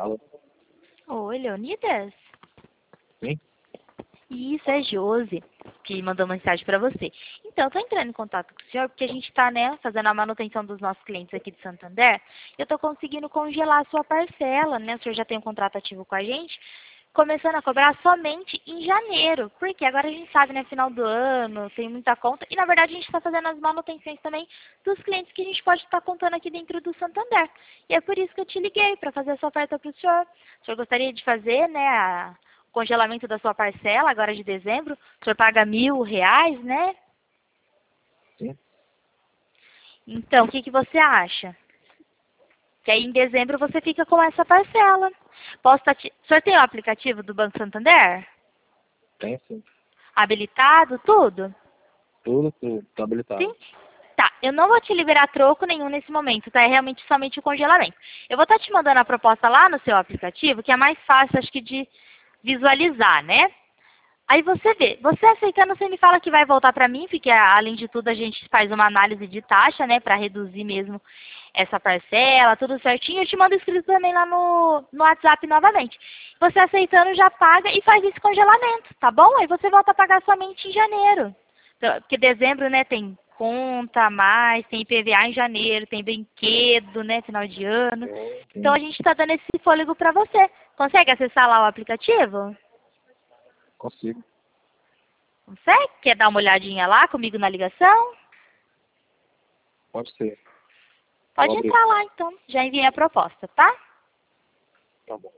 Alô? Oi, Leonidas? Sim? Isso, é Josi, que mandou mensagem para você. Então, estou entrando em contato com o senhor porque a gente está, né, fazendo a manutenção dos nossos clientes aqui de Santander. Eu estou conseguindo congelar a sua parcela, né? O senhor já tem um contrato ativo com a gente, começando a cobrar somente em janeiro. Porque agora a gente sabe, né, final do ano, tem muita conta. E, na verdade, a gente está fazendo as manutenções também dos clientes que a gente pode estar contando aqui dentro do Santander. E é por isso que eu te liguei, para fazer essa oferta para o senhor. O senhor gostaria de fazer, né, o congelamento da sua parcela agora de dezembro? O senhor paga R$ 1.000, né? Sim? Então, o que você acha? Que aí em dezembro você fica com essa parcela. O senhor tem o aplicativo do Banco Santander? Tem sim. Habilitado, tudo? Tudo. Tá habilitado. Sim? Tá, eu não vou te liberar troco nenhum nesse momento, tá? É realmente somente o congelamento. Eu vou estar te mandando a proposta lá no seu aplicativo, que é mais fácil, acho que, de visualizar, né? Aí você vê. Você aceitando, você me fala que vai voltar para mim, porque além de tudo a gente faz uma análise de taxa, né, para reduzir mesmo essa parcela, tudo certinho. Eu te mando escrito também lá no WhatsApp novamente. Você aceitando já paga e faz esse congelamento, tá bom? Aí você volta a pagar somente em janeiro. Porque dezembro, né, tem conta a mais, tem IPVA em janeiro, tem brinquedo, né, final de ano. Então Sim. a gente está dando esse fôlego para você. Consegue acessar lá o aplicativo? Consigo. Consegue? Quer dar uma olhadinha lá comigo na ligação? Pode ser. Vou Pode abrir. entrar lá então. Já enviei a proposta, tá? Tá bom.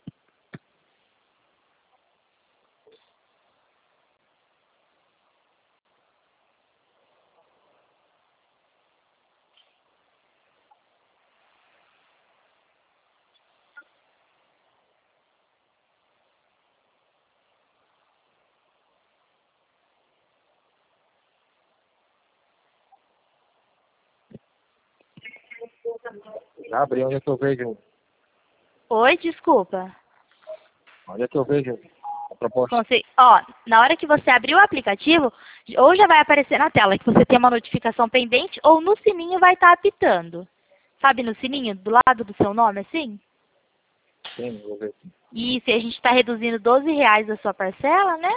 Já abri. Onde é que eu vejo? Oi, desculpa. Onde é que eu vejo a proposta? Ó, na hora que você abrir o aplicativo, ou já vai aparecer na tela que você tem uma notificação pendente, ou no sininho vai estar apitando. Sabe no sininho, do lado do seu nome, assim? Sim, vou ver. Isso, e a gente está reduzindo R$ 12 a sua parcela, né?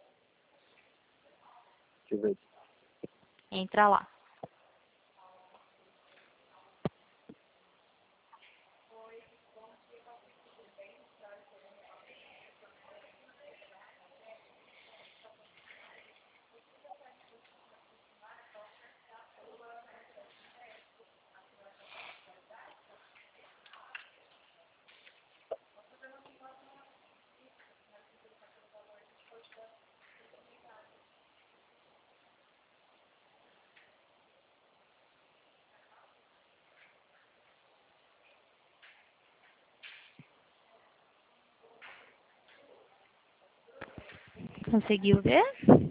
Deixa eu ver. Entra lá. Conseguiu ver?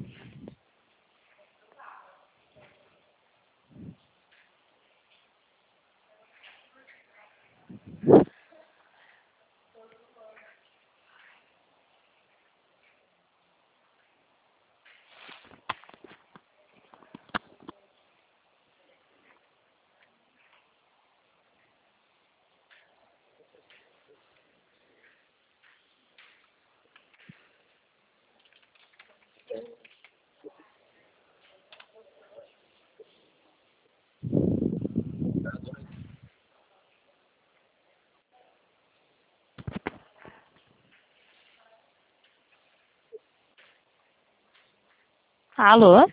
Alô?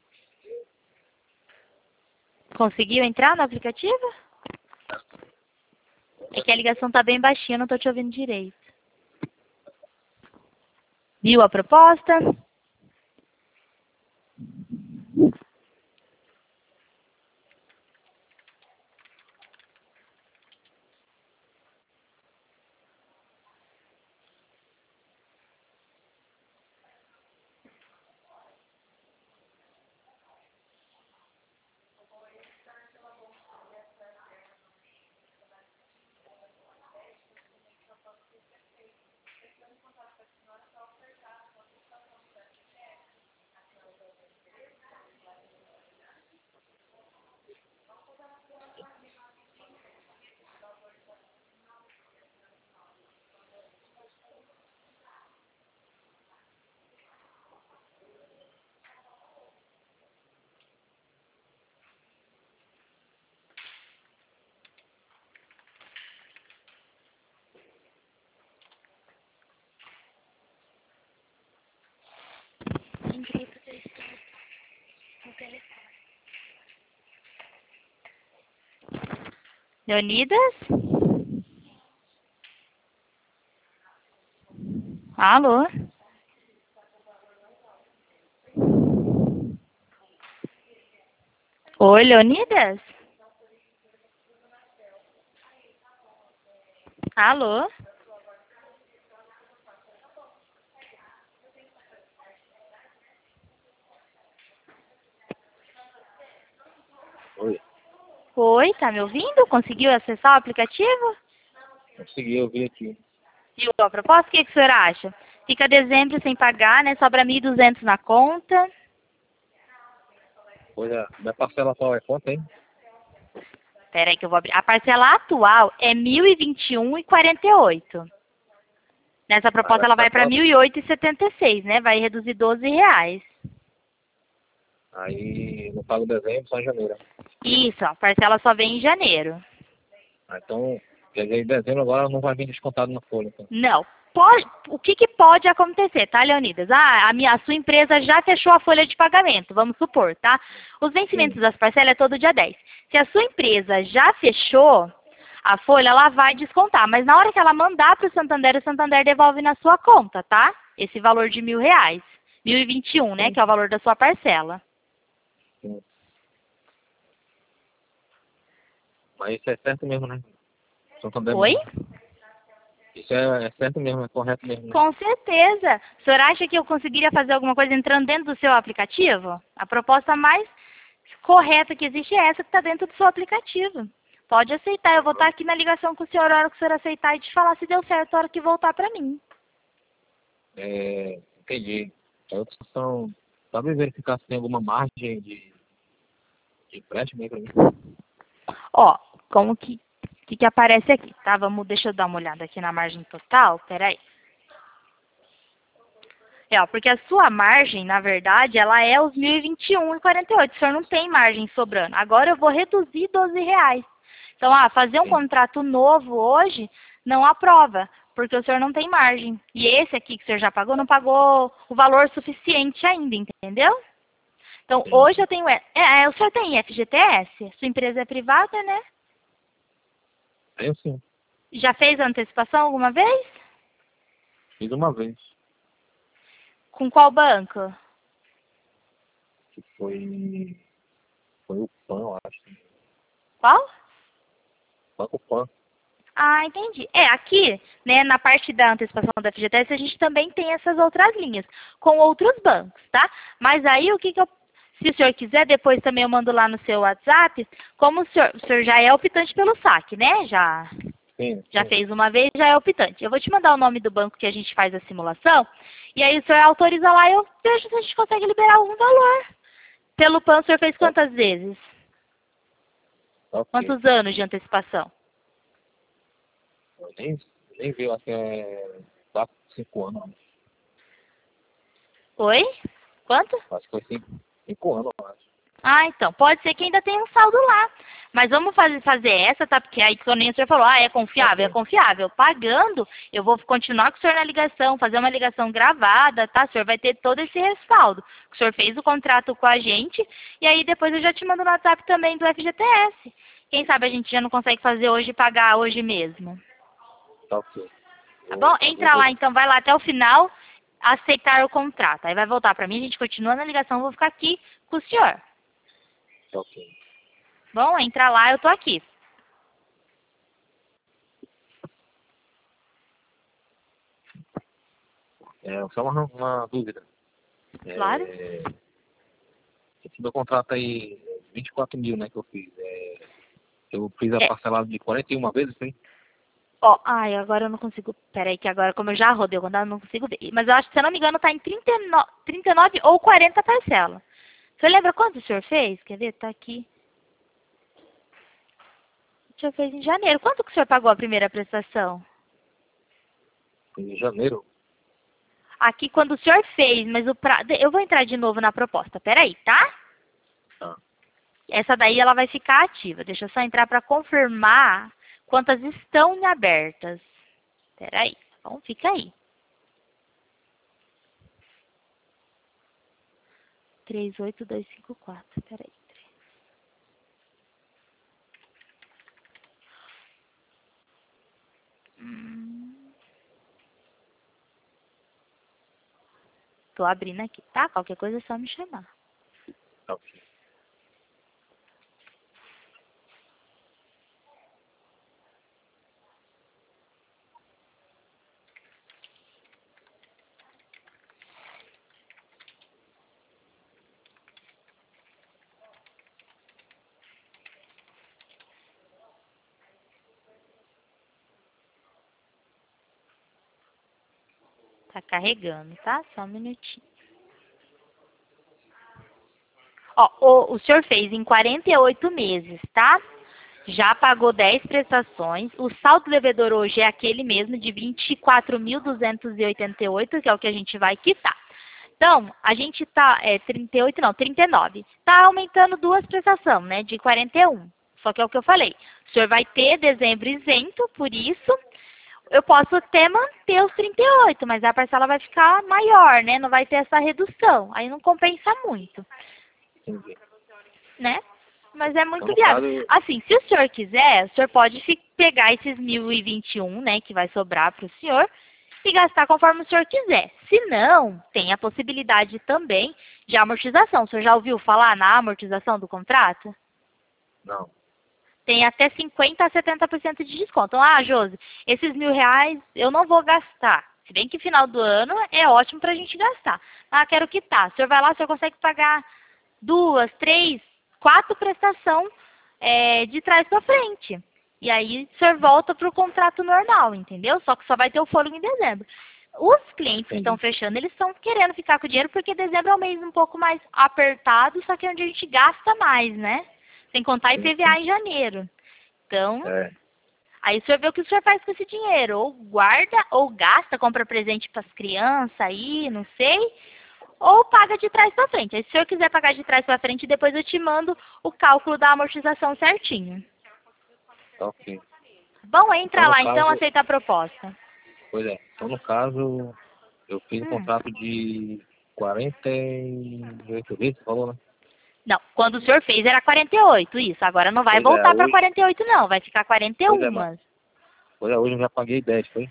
Conseguiu entrar no aplicativo? É que a ligação tá bem baixinha, eu não tô te ouvindo direito. Viu a proposta? Leonidas? Alô? Oi, Leonidas? Alô? Oi. Oi, tá me ouvindo? Conseguiu acessar o aplicativo? Consegui, eu vi aqui. Viu a proposta? O que o senhor acha? Fica dezembro sem pagar, né? Sobra 1.200 na conta. Pois é, minha parcela qual é? Quanto, hein? Espera aí que eu vou abrir. A parcela atual é 1.021,48. Nessa Aí proposta vai ela ficar vai para quanto? 1.008,76, né? Vai reduzir R$ 12. Aí não pago dezembro, só em janeiro. Isso, a parcela só vem em janeiro. Ah, então, quer dizer, em dezembro agora não vai vir descontado na folha, então. Não. Pode, o que pode acontecer, tá, Leonidas? A sua empresa já fechou a folha de pagamento, vamos supor, tá? Os vencimentos Sim. das parcelas é todo dia 10. Se a sua empresa já fechou a folha, ela vai descontar. Mas na hora que ela mandar para o Santander devolve na sua conta, tá? Esse valor de R$ 1.000. 1.021, né? Sim, Que é o valor da sua parcela. sim. Mas isso é certo mesmo, né? Santander Oi? mesmo. Isso é certo mesmo, é correto mesmo, né? Com certeza. O senhor acha que eu conseguiria fazer alguma coisa entrando dentro do seu aplicativo? A proposta mais correta que existe é essa que está dentro do seu aplicativo. Pode aceitar. Eu vou estar aqui na ligação com o senhor a hora que o senhor aceitar e te falar se deu certo a hora que voltar para mim. Entendi. A outra questão, sabe verificar se tem alguma margem de empréstimo aí pra mim? Ó, como que aparece aqui, tá? Deixa eu dar uma olhada aqui na margem total. Peraí. Ó, porque a sua margem, na verdade, ela é os 1.021,48. O senhor não tem margem sobrando. Agora eu vou reduzir R$ 12. Então, fazer um Sim, contrato novo hoje não aprova, porque o senhor não tem margem. E esse aqui que o senhor já pagou, não pagou o valor suficiente ainda, entendeu? Então, hoje eu entendi. tenho... o senhor tem FGTS? Sua empresa é privada, né? Tenho sim. Já fez a antecipação alguma vez? Fiz uma vez. Com qual banco? Que foi o PAN, eu acho. Qual? Banco PAN. Ah, entendi. Aqui, né, na parte da antecipação da FGTS, a gente também tem essas outras linhas, com outros bancos, tá? Mas aí, se o senhor quiser, depois também eu mando lá no seu WhatsApp, como o senhor já é optante pelo saque, né? Sim, Já sim. fez uma vez, já é optante. Eu vou te mandar o nome do banco que a gente faz a simulação, e aí o senhor autoriza lá e eu vejo se a gente consegue liberar algum valor. Pelo PAN, o senhor fez Tá, quantas vezes? tá ok. Quantos anos de antecipação? Eu nem vi, eu acho que é 4, 5 anos. Oi? Quanto? Acho que foi 5 anos, eu acho. Então, pode ser que ainda tenha um saldo lá. Mas vamos fazer essa, tá? Porque aí, quando o senhor falou, é confiável? É Ok. confiável. Pagando, eu vou continuar com o senhor na ligação, fazer uma ligação gravada, tá? O senhor vai ter todo esse respaldo. O senhor fez o contrato com a gente, e aí depois eu já te mando no WhatsApp também do FGTS. Quem sabe a gente já não consegue fazer hoje e pagar hoje mesmo. Tá ok. Tá bom? Vou Entra ver. lá, então, vai lá até o final, aceitar o contrato. Aí vai voltar pra mim, a gente continua na ligação, eu vou ficar aqui com o senhor. Tá ok. Bom, entra lá, eu tô aqui. Só uma dúvida. Claro. É, esse meu contrato aí, 24 mil, né, que eu fiz. Eu fiz a É. parcelada de 41 vezes, sim? Agora eu não consigo. Peraí, que agora, como eu já rodei o contrato, eu não consigo ver. Mas eu acho que, se eu não me engano, tá em 39 ou 40 parcelas. O senhor lembra quanto o senhor fez? Quer ver? Tá aqui. O senhor fez em janeiro. Quanto que o senhor pagou a primeira prestação? Em janeiro. Aqui, quando o senhor fez, mas eu vou entrar de novo na proposta. Peraí, tá? Tá. Essa daí ela vai ficar ativa. Deixa eu só entrar para confirmar quantas estão em abertas. Peraí. Então, fica aí. 38254. Peraí. Tô abrindo aqui, tá? Qualquer coisa é só me chamar. Tá ok. Tá carregando, tá? Só um minutinho. Ó, o senhor fez em 48 meses, tá? Já pagou 10 prestações. O saldo devedor hoje é aquele mesmo de 24.288, que é o que a gente vai quitar. Então, a gente tá, 38 não, 39. Tá aumentando duas prestações, né, de 41. Só que é o que eu falei. O senhor vai ter dezembro isento, por isso eu posso até manter os 38, mas a parcela vai ficar maior, né? Não vai ter essa redução. Aí não compensa muito, Entendi. né? Mas é Então, muito no viável. caso, Assim, se o senhor quiser, o senhor pode pegar esses 1.021, né, que vai sobrar para o senhor, e gastar conforme o senhor quiser. Se não, tem a possibilidade também de amortização. O senhor já ouviu falar na amortização do contrato? não. Tem até 50% a 70% de desconto. Então, Josi, esses R$ 1.000 eu não vou gastar. Se bem que final do ano é ótimo para a gente gastar. Quero quitar. O senhor vai lá, o senhor consegue pagar 2, 3, 4 prestações de trás para frente. E aí o senhor volta para o contrato normal, entendeu? Só que só vai ter o fôlego em dezembro. Os clientes que estão fechando, eles estão querendo ficar com o dinheiro porque dezembro é um mês um pouco mais apertado, só que é onde a gente gasta mais, né? Sem contar IPVA em janeiro. Então, aí o senhor vê o que o senhor faz com esse dinheiro. Ou guarda, ou gasta, compra presente para as crianças aí, não sei. Ou paga de trás para frente. Aí se o senhor quiser pagar de trás para frente, depois eu te mando o cálculo da amortização certinho. Tá ok. Bom, entra Então, no lá então, caso, aceita a proposta. pois é. Então, no caso, eu fiz um contrato de 48 vezes, você falou, né? Não, quando o senhor fez era 48, isso. Agora não vai Pois é, voltar para hoje, 48 não, vai ficar pois é, 41. hoje eu já paguei 10, foi?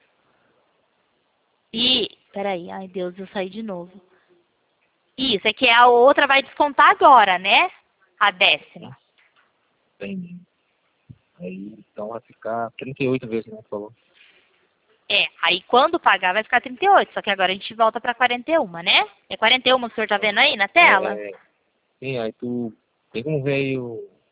Peraí, ai Deus, eu saí de novo. Isso, é que a outra vai descontar agora, né? A 10ª. Entendi. Aí, então vai ficar 38 vezes, né, você falou? Aí quando pagar vai ficar 38, só que agora a gente volta para 41, né? É 41 que o senhor tá vendo aí na tela? Sim, aí tu tem como ver aí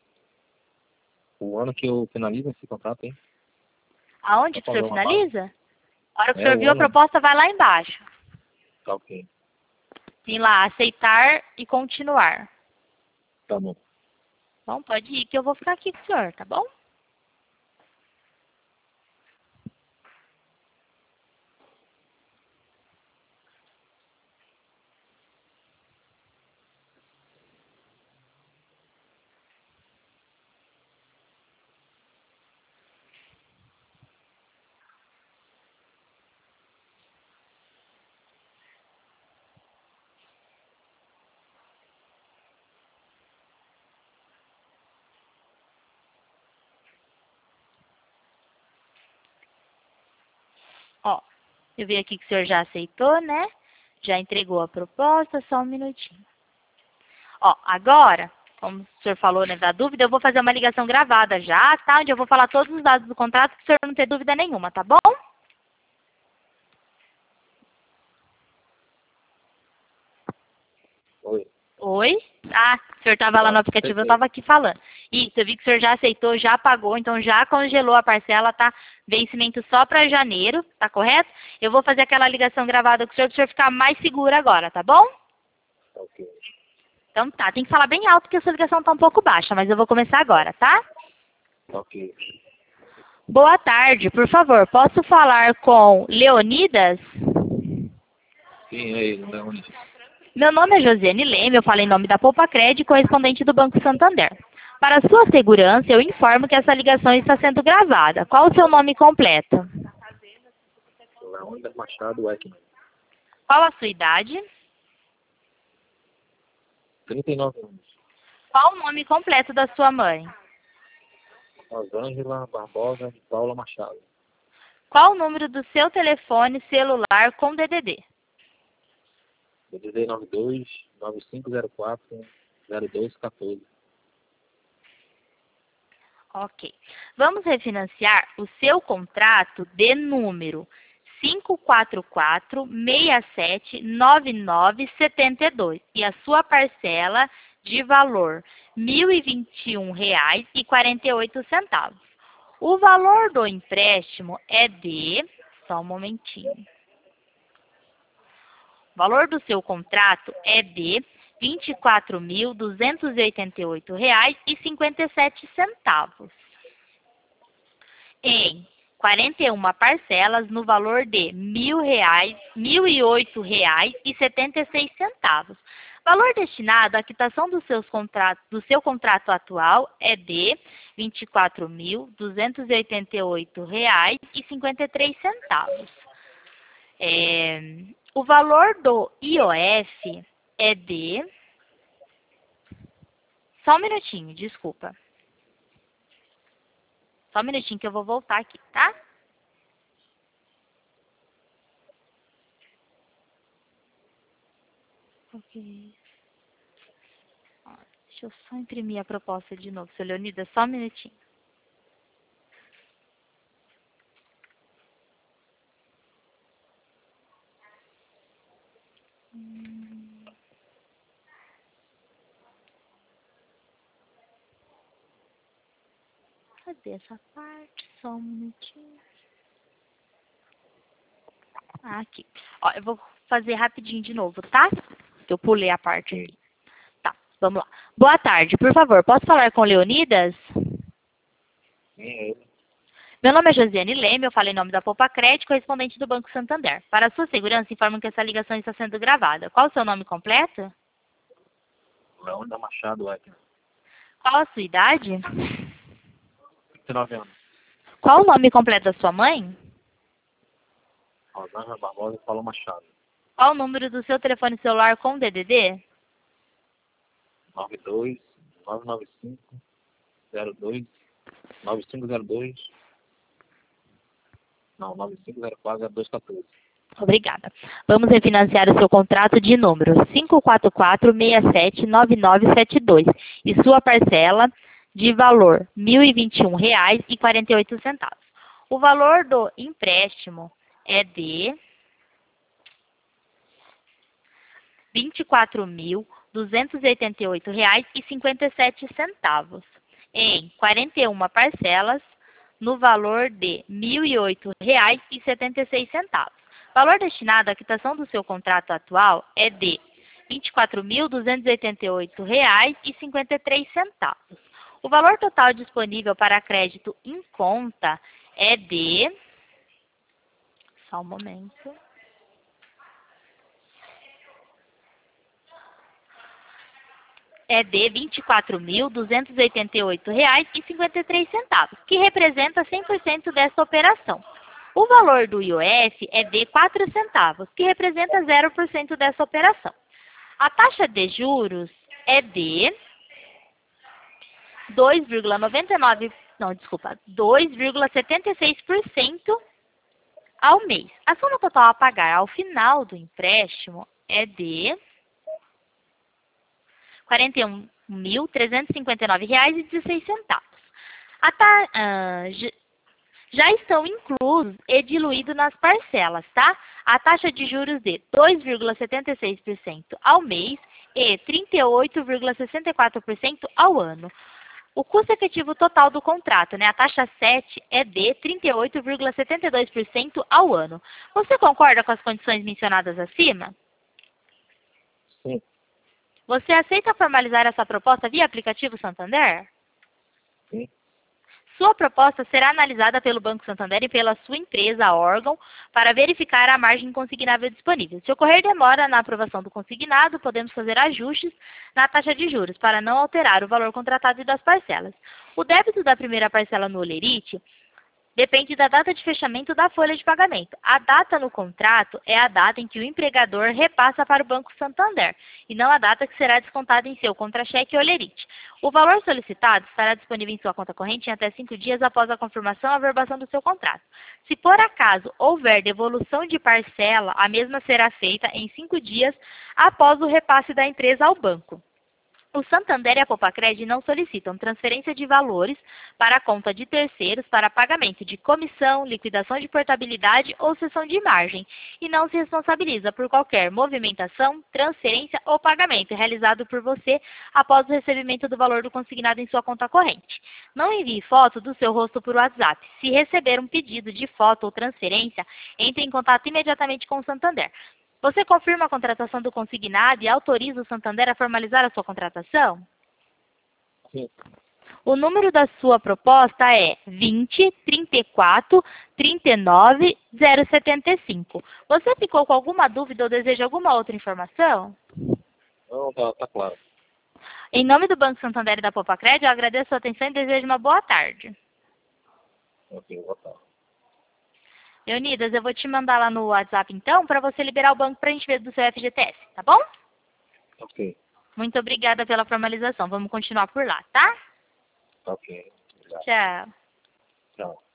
o ano que eu finalizo esse contrato, hein? Aonde Só que o pra ver senhor uma base. finaliza? A hora que o senhor O viu a ano, proposta, vai lá embaixo. tá ok. Tem lá, aceitar e continuar. Tá bom. Bom, pode ir que eu vou ficar aqui com o senhor, tá bom? Ó, eu vi aqui que o senhor já aceitou, né? Já entregou a proposta, só um minutinho. Ó, agora, como o senhor falou, né, da dúvida, eu vou fazer uma ligação gravada já, tá? Onde eu vou falar todos os dados do contrato, para o senhor não ter dúvida nenhuma, tá bom? Oi. Oi? O senhor estava lá no Tá, aplicativo, eu perfeito. estava aqui falando. Isso, eu vi que o senhor já aceitou, já pagou, então já congelou a parcela, tá? Vencimento só para janeiro, tá correto? Eu vou fazer aquela ligação gravada com o senhor ficar mais seguro agora, tá bom? Tá ok. Então tá, tem que falar bem alto porque a sua ligação tá um pouco baixa, mas eu vou começar agora, tá? Tá ok. Boa tarde, por favor, posso falar com Leonidas? Sim, aí, Leone. Meu nome é Josiane Leme, eu falo em nome da Poupa Crédito, correspondente do Banco Santander. Para sua segurança, eu informo que essa ligação está sendo gravada. Qual o seu nome completo? Leônidas Machado Ekman. Qual a sua idade? 39 anos. Qual o nome completo da sua mãe? Rosângela Barbosa de Paula Machado. Qual o número do seu telefone celular com DDD? DDD 92 9504 0214. Ok. Vamos refinanciar o seu contrato de número 544-679972 e a sua parcela de valor R$ 1.021,48. O valor do empréstimo é de... Só um momentinho. O valor do seu contrato é de R$ 24.288,57 em 41 parcelas no valor de R$ 1.008,76. Valor destinado à quitação do seu contrato atual é de R$ 24.288,53. O valor do IOF é de... Só um minutinho, desculpa. Só um minutinho que eu vou voltar aqui, tá? Ok. Deixa eu só imprimir a proposta de novo, seu Leonidas, só um minutinho. Cadê essa parte? Só um minutinho. Aqui. Ó, eu vou fazer rapidinho de novo, tá? Que eu pulei a parte aqui. Tá, vamos lá. Boa tarde, por favor, posso falar com o Leonidas? Meu nome é Josiane Leme, eu falo em nome da Poupa Crédito, correspondente do Banco Santander. Para sua segurança, informo que essa ligação está sendo gravada. Qual o seu nome completo? Leônidas Machado Wagner. Qual a sua idade? 29 anos. Qual o nome completo da sua mãe? Rosângela Barbosa e Paulo Machado. Qual o número do seu telefone celular com DDD? 92 995 02 9502 não, 9504 0214. Obrigada. Vamos refinanciar o seu contrato de número 544-679972 e sua parcela de valor R$ 1.021,48. O valor do empréstimo é de R$ 24.288,57 em 41 parcelas no valor de R$ 1.008,76. Valor destinado à quitação do seu contrato atual é de R$ 24.288,53. O valor total disponível para crédito em conta é de... Só um momento. É de R$ 24.288,53, que representa 100% dessa operação. O valor do IOF é de 4 centavos, que representa 0% dessa operação. A taxa de juros é de 2,76% ao mês. A soma total a pagar ao final do empréstimo é de R$ 41.359,16. Já estão inclusos e diluídos nas parcelas, tá? A taxa de juros de 2,76% ao mês e 38,64% ao ano. O custo efetivo total do contrato, né? A taxa 7 é de 38,72% ao ano. Você concorda com as condições mencionadas acima? Sim. Você aceita formalizar essa proposta via aplicativo Santander? Sim. Sua proposta será analisada pelo Banco Santander e pela sua empresa, órgão, para verificar a margem consignável disponível. Se ocorrer demora na aprovação do consignado, podemos fazer ajustes na taxa de juros para não alterar o valor contratado e das parcelas. O débito da primeira parcela no Olerite depende da data de fechamento da folha de pagamento. A data no contrato é a data em que o empregador repassa para o Banco Santander, e não a data que será descontada em seu contra-cheque ou olerite. O valor solicitado estará disponível em sua conta corrente em até 5 dias após a confirmação ou averbação do seu contrato. Se por acaso houver devolução de parcela, a mesma será feita em 5 dias após o repasse da empresa ao banco. O Santander e a Popacred não solicitam transferência de valores para a conta de terceiros para pagamento de comissão, liquidação de portabilidade ou cessão de margem e não se responsabiliza por qualquer movimentação, transferência ou pagamento realizado por você após o recebimento do valor do consignado em sua conta corrente. Não envie foto do seu rosto por WhatsApp. Se receber um pedido de foto ou transferência, entre em contato imediatamente com o Santander. Você confirma a contratação do consignado e autoriza o Santander a formalizar a sua contratação? Sim. O número da sua proposta é 20 34 39 075. Você ficou com alguma dúvida ou deseja alguma outra informação? Não, tá claro. Em nome do Banco Santander e da Popacred, eu agradeço a sua atenção e desejo uma boa tarde. Ok, boa tarde. Leonidas, eu vou te mandar lá no WhatsApp, então, para você liberar o banco para a gente ver do seu FGTS, tá bom? Ok. Muito obrigada pela formalização. Vamos continuar por lá, tá? Ok. Obrigado. Tchau. Tchau.